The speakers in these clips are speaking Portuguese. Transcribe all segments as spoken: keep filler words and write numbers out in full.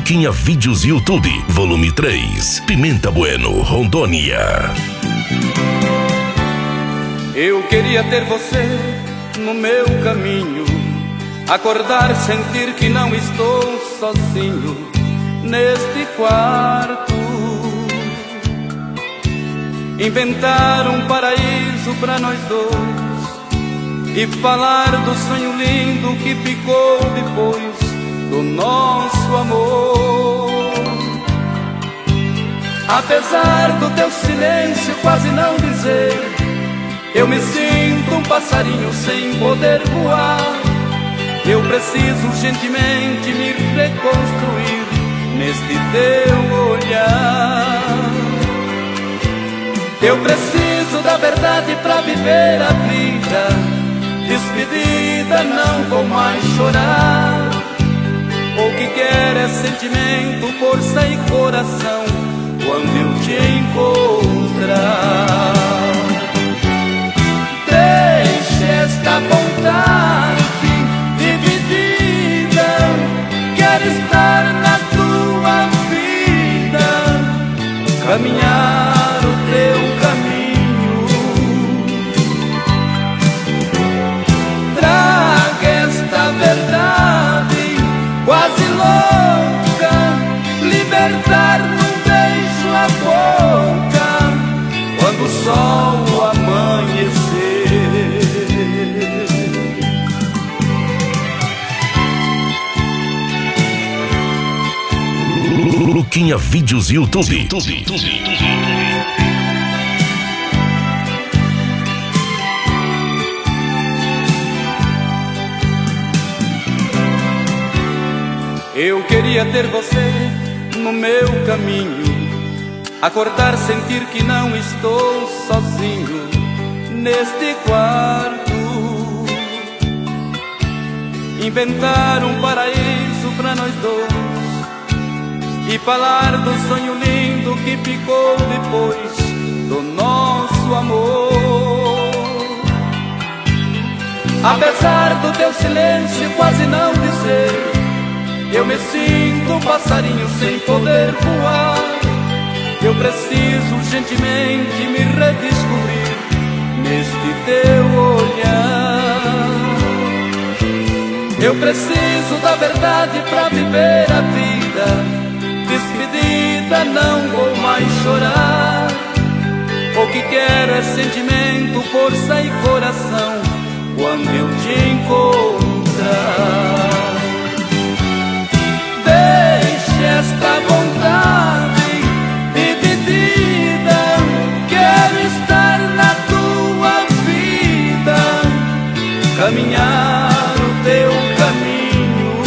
Luquinha Vídeos YouTube, volume três, Pimenta Bueno, Rondônia. Eu queria ter você no meu caminho, acordar, sentir que não estou sozinho neste quarto, inventar um paraíso pra nós dois e falar do sonho lindo que ficou depois do nosso amor. Apesar do teu silêncio quase não dizer, eu me sinto um passarinho sem poder voar. Eu preciso urgentemente me reconstruir neste teu olhar. Eu preciso da verdade pra viver a vida. Despedida, não vou mais chorar. O que quer é sentimento, força e coração quando eu te encontrar. Deixe esta vontade dividida, quero estar na tua vida, caminhar o teu caminho. Traga esta verdade quase louca, libertar num beijo a boca quando o sol amanhecer. Luquinha Vídeos YouTube. YouTube. Eu queria ter você no meu caminho, acordar, sentir que não estou sozinho neste quarto, inventar um paraíso pra nós dois e falar do sonho lindo que ficou depois do nosso amor. Apesar do teu silêncio quase não dizer, eu me sinto um passarinho sem poder voar. Eu preciso urgentemente me redescobrir neste teu olhar. Eu preciso da verdade pra viver a vida. Despedida, não vou mais chorar. O que quero é sentimento, força e coração quando eu te encontrar. Deixe esta vontade dividida, quero estar na tua vida, caminhar o teu caminho.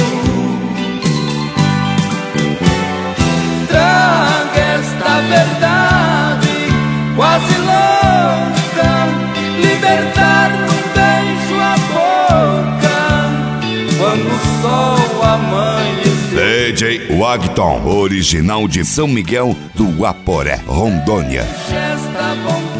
Traga esta verdade quase louca, libertar num beijo a boca quando o sol amanhecer. D J Wagton, original de São Miguel do Guaporé, Rondônia. Esta vontade